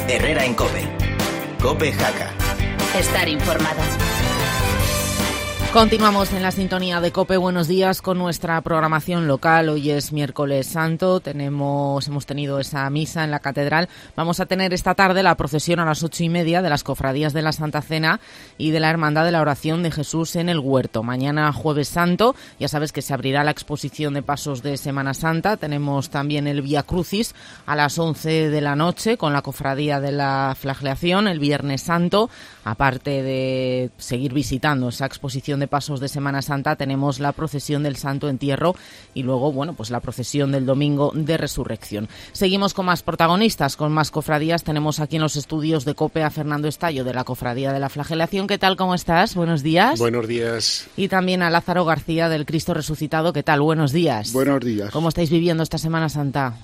Herrera en COPE. COPE Jaca. Estar informado. Continuamos en la sintonía de COPE. Buenos días con nuestra programación local. Hoy es miércoles santo. Hemos tenido esa misa en la catedral. Vamos a tener esta tarde la procesión a las 8:30 de las cofradías de la Santa Cena y de la Hermandad de la Oración de Jesús en el Huerto. Mañana jueves santo, ya sabes que se abrirá la exposición de pasos de Semana Santa. Tenemos también el Vía Crucis a las 11 de la noche con la cofradía de la Flagelación. El viernes santo, aparte de seguir visitando esa exposición de pasos de Semana Santa, tenemos la procesión del Santo Entierro y luego, pues la procesión del Domingo de Resurrección. Seguimos con más protagonistas, con más cofradías. Tenemos aquí en los estudios de COPE a Fernando Estallo, de la Cofradía de la Flagelación. ¿Qué tal? ¿Cómo estás? Buenos días. Buenos días. Y también a Lázaro García, del Cristo Resucitado. ¿Qué tal? Buenos días. Buenos días. ¿Cómo estáis viviendo esta Semana Santa?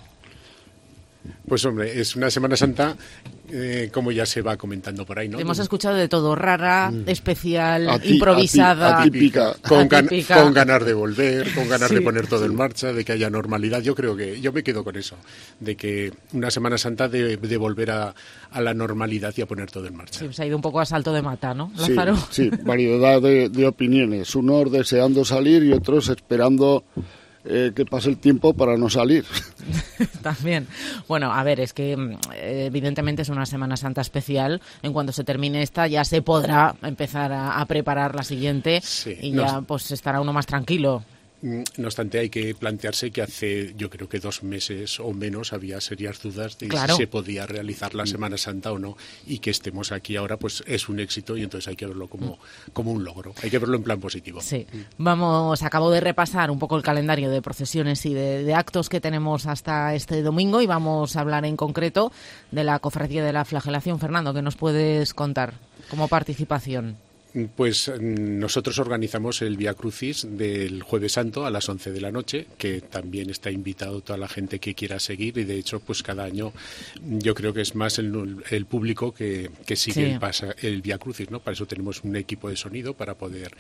Pues hombre, es una Semana Santa, como ya se va comentando por ahí, ¿no? Hemos escuchado de todo: rara, especial, improvisada, atípica. Con ganas de volver, con ganas de poner todo en marcha, de que haya normalidad. Yo creo que yo me quedo con eso, de que una Semana Santa de volver a la normalidad y a poner todo en marcha. Sí, se ha ido un poco a salto de mata, ¿no, Lázaro? Sí, variedad de opiniones. Unos deseando salir y otros esperando que pase el tiempo para no salir. También. Bueno, a ver, es que evidentemente es una Semana Santa especial. En cuanto se termine esta, ya se podrá empezar a preparar la siguiente y ya pues estará uno más tranquilo. No obstante, hay que plantearse que hace, yo creo que 2 meses o menos, había serias dudas de si se podía realizar la Semana Santa o no, y que estemos aquí ahora pues es un éxito, y entonces hay que verlo como un logro, hay que verlo en plan positivo. Sí, acabo de repasar un poco el calendario de procesiones y de actos que tenemos hasta este domingo, y vamos a hablar en concreto de la Cofradía de la Flagelación. Fernando, ¿qué nos puedes contar como participación? Pues nosotros organizamos el Vía Crucis del Jueves Santo a las 11 de la noche, que también está invitado toda la gente que quiera seguir, y de hecho pues cada año yo creo que es más el público que sigue el Vía Crucis, ¿no? Para eso tenemos un equipo de sonido para poder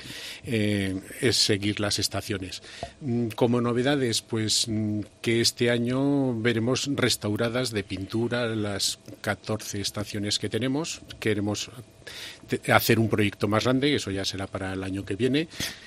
seguir las estaciones. Como novedades, pues que este año veremos restauradas de pintura las 14 estaciones que tenemos. Queremos hacer un proyecto más grande, eso ya será para el año que viene,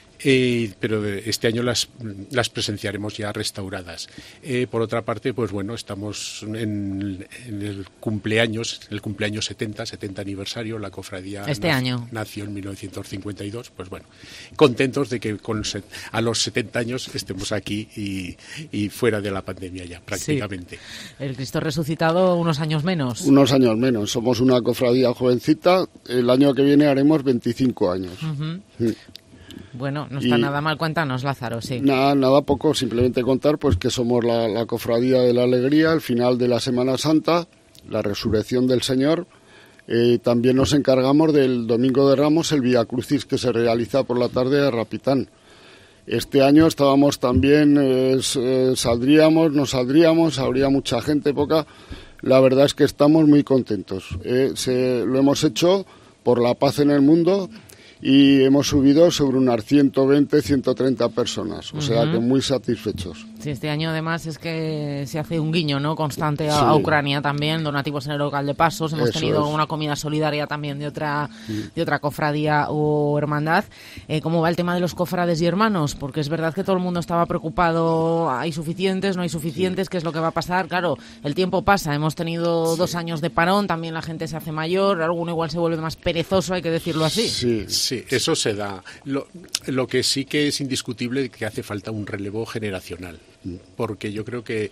pero este año las presenciaremos ya restauradas. Por otra parte, pues bueno, estamos en el cumpleaños 70 aniversario. La cofradía año nació en 1952, pues bueno, contentos de que a los 70 años estemos aquí y fuera de la pandemia ya, prácticamente. Sí. El Cristo Resucitado unos años menos. Somos una cofradía jovencita. El año que viene haremos 25 años. Uh-huh. Bueno, no está nada mal. Cuéntanos, Lázaro, sí. Nada poco, simplemente contar pues que somos la Cofradía de la Alegría, el final de la Semana Santa, la resurrección del Señor. También nos encargamos del Domingo de Ramos, el Vía Crucis, que se realiza por la tarde de Rapitán. Este año estábamos también, no saldríamos, habría mucha gente, poca. La verdad es que estamos muy contentos. Lo hemos hecho por la paz en el mundo, y hemos subido sobre unas 120, 130 personas, o sea que muy satisfechos. Sí, este año además es que se hace un guiño, ¿no?, constante a Ucrania también, donativos en el local de pasos, hemos tenido una comida solidaria también de otra cofradía o hermandad. ¿Cómo va el tema de los cofrades y hermanos? Porque es verdad que todo el mundo estaba preocupado, ¿hay suficientes, no hay suficientes? ¿Qué es lo que va a pasar? Claro, el tiempo pasa, hemos tenido 2 años de parón, también la gente se hace mayor, alguno igual se vuelve más perezoso, hay que decirlo así. Sí, eso se da. Lo que sí que es indiscutible es que hace falta un relevo generacional, porque yo creo que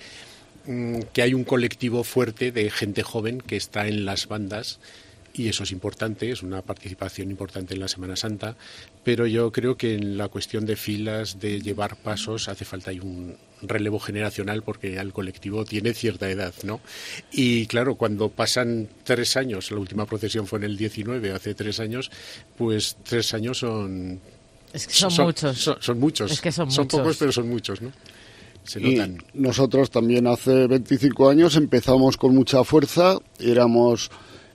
hay un colectivo fuerte de gente joven que está en las bandas, y eso es importante, es una participación importante en la Semana Santa, pero yo creo que en la cuestión de filas, de llevar pasos, hace falta un relevo generacional, porque el colectivo tiene cierta edad, ¿no? Y claro, cuando pasan 3 años, la última procesión fue en el 19, hace 3 años, pues 3 años son... Es que son muchos. Son muchos. Es que son pocos, pero son muchos, ¿no? Se notan. Y nosotros también hace 25 años empezamos con mucha fuerza, éramos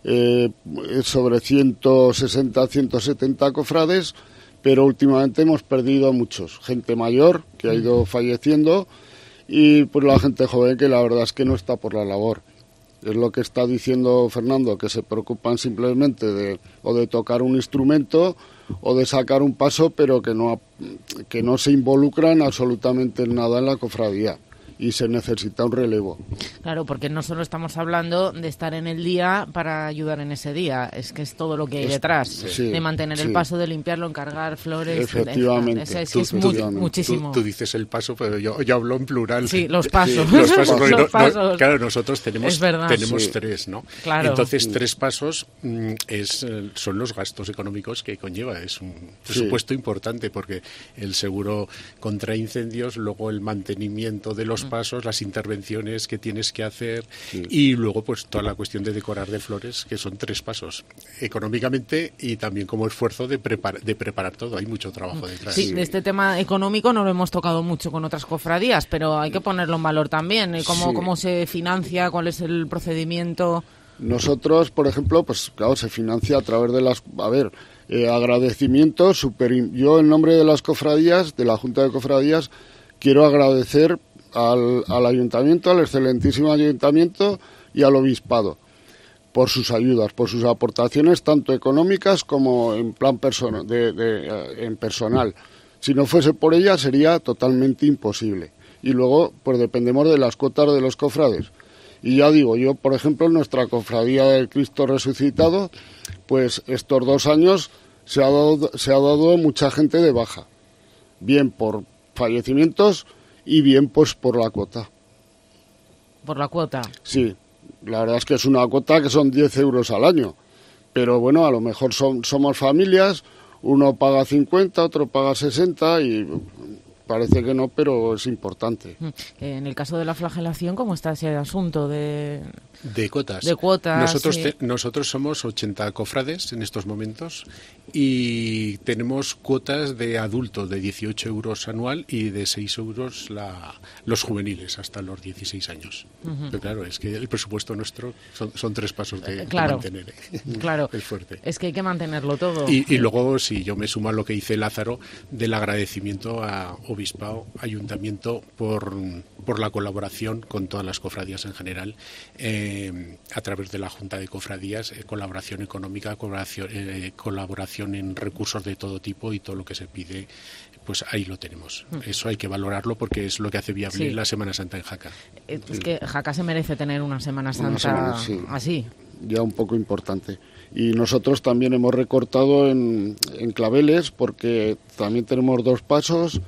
sobre 160, 170 cofrades, pero últimamente hemos perdido a muchos, gente mayor que ha ido falleciendo, y pues la gente joven que la verdad es que no está por la labor. Es lo que está diciendo Fernando, que se preocupan simplemente de tocar un instrumento o de sacar un paso, pero que no se involucran absolutamente en nada en la cofradía. Y se necesita un relevo. Claro, porque no solo estamos hablando de estar en el día para ayudar en ese día, es que es todo lo que hay detrás, de mantener el paso, de limpiarlo, encargar flores. Efectivamente. Es muchísimo. Tú dices el paso, pero yo hablo en plural. Sí, los pasos. Los pasos, los pasos. Claro, nosotros tenemos sí. 3, ¿no? Claro. Entonces, 3 pasos son los gastos económicos que conlleva. Es un presupuesto importante, porque el seguro contra incendios, luego el mantenimiento de los pasos, las intervenciones que tienes que hacer y luego pues toda la cuestión de decorar de flores, que son 3 pasos económicamente y también como esfuerzo de preparar todo. Hay mucho trabajo detrás. Sí, de este tema económico no lo hemos tocado mucho con otras cofradías, pero hay que ponerlo en valor también. ¿Cómo se financia? ¿Cuál es el procedimiento? Nosotros, por ejemplo, pues claro, se financia a través de las... agradecimientos. Yo, en nombre de las cofradías, de la Junta de Cofradías, quiero agradecer al ayuntamiento, al excelentísimo ayuntamiento y al obispado por sus ayudas, por sus aportaciones tanto económicas como en plan personal. Si no fuese por ellas sería totalmente imposible. Y luego pues dependemos de las cuotas de los cofrades. Y ya digo, yo por ejemplo en nuestra cofradía del Cristo Resucitado, pues estos 2 años se ha dado mucha gente de baja, bien por fallecimientos y bien pues por la cuota. ¿Por la cuota? Sí, la verdad es que es una cuota que son 10 euros al año, pero bueno, a lo mejor somos familias, uno paga 50, otro paga 60 y parece que no, pero es importante. En el caso de la flagelación, ¿cómo está ese asunto de cuotas? De cuotas. Nosotros somos 80 cofrades en estos momentos y tenemos cuotas de adultos de 18 euros anual y de 6 euros los juveniles hasta los 16 años. Pero claro, es que el presupuesto nuestro son 3 pasos de mantener. Claro, es fuerte. Es que hay que mantenerlo todo. Y luego, si yo me sumo a lo que dice Lázaro, del agradecimiento a Obispado, Ayuntamiento, por la colaboración con todas las cofradías en general, a través de la Junta de Cofradías, colaboración económica, colaboración en recursos de todo tipo y todo lo que se pide, pues ahí lo tenemos. Eso hay que valorarlo porque es lo que hace viable la Semana Santa en Jaca. Es que Jaca se merece tener una Semana Santa así. Ya un poco importante. Y nosotros también hemos recortado en claveles porque también tenemos 2 pasos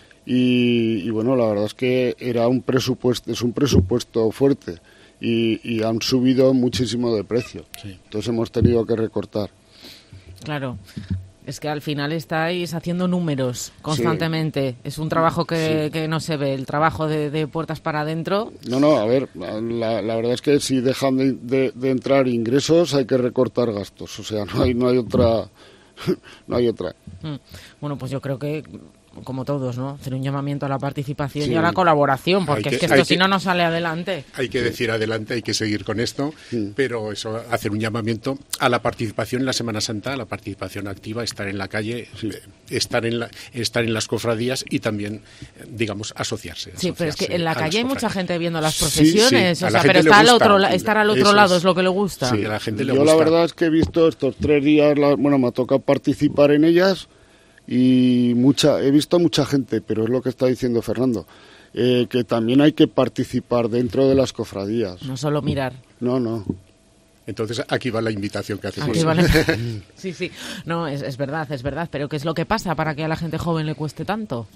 y bueno, la verdad es que es un presupuesto fuerte y han subido muchísimo de precio. Entonces hemos tenido que recortar. Claro. Es que al final estáis haciendo números constantemente. Es un trabajo que no se ve, el trabajo de puertas para adentro. No, a ver, la verdad es que si dejan de entrar ingresos hay que recortar gastos. O sea, no hay otra. No hay otra. Bueno, pues yo creo que, como todos, ¿no? Hacer un llamamiento a la participación y a la colaboración, porque es que esto si no sale adelante. Hay que decir adelante, hay que seguir con esto, pero eso, hacer un llamamiento a la participación en la Semana Santa, a la participación activa, estar en la calle, estar en las cofradías y también, digamos, asociarse. Sí, pero es que en la calle hay mucha gente viendo las procesiones, pero estar al otro lado es lo que le gusta. Sí, a la gente le gusta. Yo la verdad es que he visto estos 3 días, me ha tocado participar en ellas. Y he visto mucha gente, pero es lo que está diciendo Fernando, que también hay que participar dentro de las cofradías. No solo mirar. No. Entonces aquí va la invitación que hacemos. Sí. No, es verdad, pero ¿qué es lo que pasa para que a la gente joven le cueste tanto?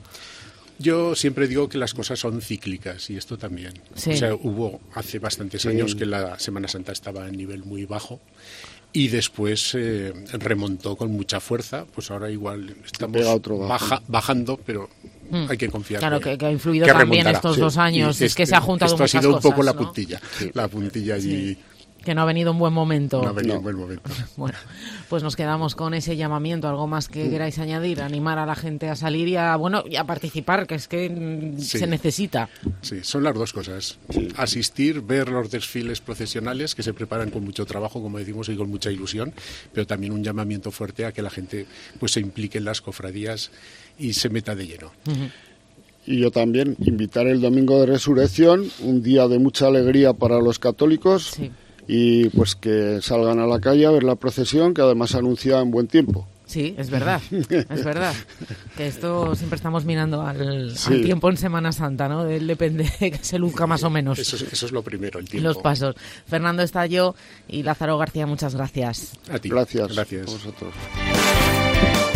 Yo siempre digo que las cosas son cíclicas y esto también. Sí. O sea, hubo hace bastantes años que la Semana Santa estaba en nivel muy bajo. Y después remontó con mucha fuerza, pues ahora igual estamos bajando, pero hay que confiar. Claro, que ha influido también estos 2 años, es que se ha juntado muchas cosas. Esto ha sido un poco la ¿no? puntilla, la puntilla allí. Que no ha venido un buen momento. No ha venido un buen momento. Bueno, pues nos quedamos con ese llamamiento. ¿Algo más que queráis añadir? Animar a la gente a salir y a participar, que es que se necesita. Sí, son las 2 cosas. Asistir, ver los desfiles procesionales que se preparan con mucho trabajo, como decimos, y con mucha ilusión, pero también un llamamiento fuerte a que la gente pues se implique en las cofradías y se meta de lleno. y yo también, invitar el Domingo de Resurrección, un día de mucha alegría para los católicos, Sí. y pues que salgan a la calle a ver la procesión, que además anuncia en buen tiempo. Sí, es verdad, es verdad. Que esto siempre estamos mirando al Sí. tiempo en Semana Santa, ¿no? De él depende que se luzca más o menos. Eso es lo primero, el tiempo. Los pasos. Fernando Estallo y Lázaro García, muchas gracias. A ti. Gracias. Gracias. A vosotros.